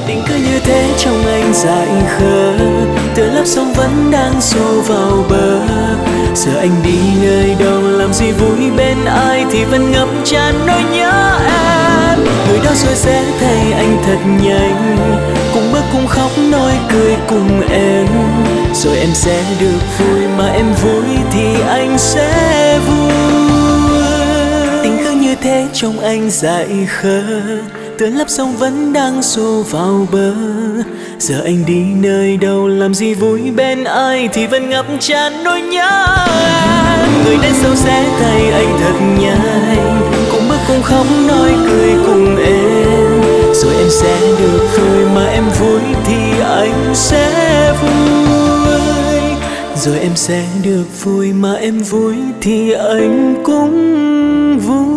Tình cứ như thế trong anh dại khờ, tựa lớp sóng vẫn đang xô vào bờ. Giờ anh đi nơi đâu làm gì vui bên ai thì vẫn ngập tràn nỗi nhớ em. Người đó rồi sẽ thay anh thật nhanh, cùng bước cùng khóc nói cười cùng em. Rồi em sẽ được vui mà em vui thì anh sẽ vui. Tình cứ như thế trong anh dại khờ, tựa lớp sóng vẫn đang xô vào bờ. Giờ anh đi nơi đâu làm gì vui bên ai thì vẫn ngập tràn nỗi nhớ em. Người đến sau sẽ thay anh thật nhanh, cùng bước cùng khóc nói cười cùng em. Rồi em sẽ được vui mà em vui thì anh sẽ vui. Rồi em sẽ được vui mà em vui thì anh cũng vui.